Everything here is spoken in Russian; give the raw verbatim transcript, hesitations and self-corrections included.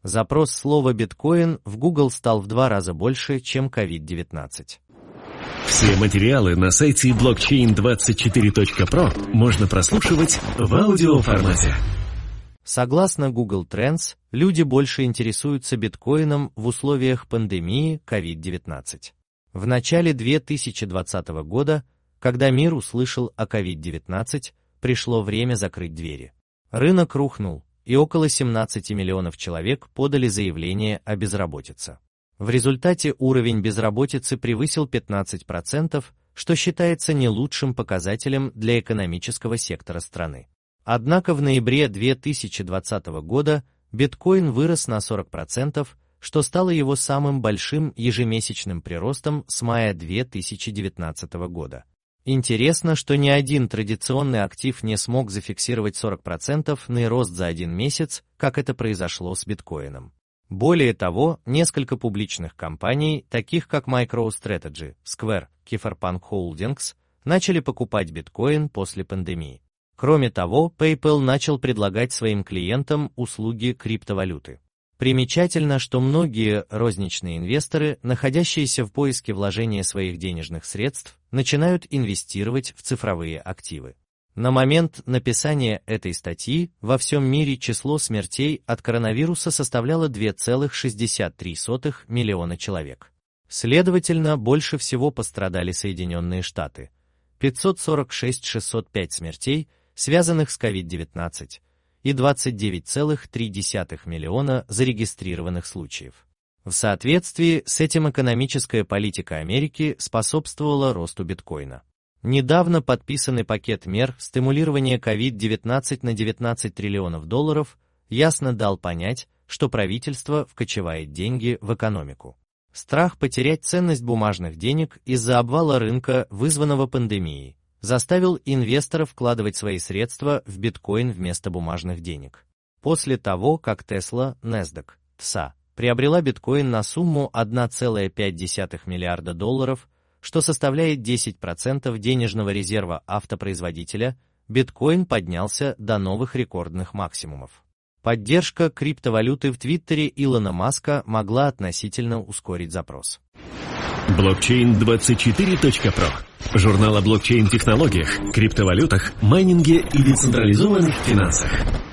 Запрос слова биткоин в Google стал в два раза больше, чем ковид девятнадцать. Все материалы на сайте блокчейн двадцать четыре точка про можно прослушивать в аудиоформате. Согласно Google Trends, люди больше интересуются биткоином в условиях пандемии ковид девятнадцать. В начале две тысячи двадцатого года, когда мир услышал о ковид девятнадцать, пришло время закрыть двери. Рынок рухнул, и около семнадцати миллионов человек подали заявление о безработице. В результате уровень безработицы превысил пятнадцать процентов, что считается не лучшим показателем для экономического сектора страны. Однако в ноябре две тысячи двадцатого года биткоин вырос на сорок процентов, что стало его самым большим ежемесячным приростом с мая две тысячи девятнадцатого года. Интересно, что ни один традиционный актив не смог зафиксировать сорок процентов рост за один месяц, как это произошло с биткоином. Более того, несколько публичных компаний, таких как MicroStrategy, Square, Cypherpunk Holdings, начали покупать биткоин после пандемии. Кроме того, PayPal начал предлагать своим клиентам услуги криптовалюты. Примечательно, что многие розничные инвесторы, находящиеся в поиске вложения своих денежных средств, начинают инвестировать в цифровые активы. На момент написания этой статьи во всем мире число смертей от коронавируса составляло два целых шестьдесят три сотых миллиона человек. Следовательно, больше всего пострадали Соединенные Штаты. пятьсот сорок шесть тысяч шестьсот пять смертей, связанных с ковид девятнадцать, и двадцать девять целых три десятых миллиона зарегистрированных случаев. В соответствии с этим экономическая политика Америки способствовала росту биткоина. Недавно подписанный пакет мер стимулирования ковид девятнадцать на девятнадцать триллионов долларов ясно дал понять, что правительство вкачивает деньги в экономику. Страх потерять ценность бумажных денег из-за обвала рынка, вызванного пандемией, заставил инвесторов вкладывать свои средства в биткоин вместо бумажных денег. После того, как Tesla, NASDAQ, ти эс а, приобрела биткоин на сумму одна целая пять десятых миллиарда долларов, что составляет десять процентов денежного резерва автопроизводителя, биткоин поднялся до новых рекордных максимумов. Поддержка криптовалюты в Твиттере Илона Маска могла относительно ускорить запрос. блокчейн двадцать четыре точка про. Журнал о блокчейн-технологиях, криптовалютах, майнинге и децентрализованных финансах.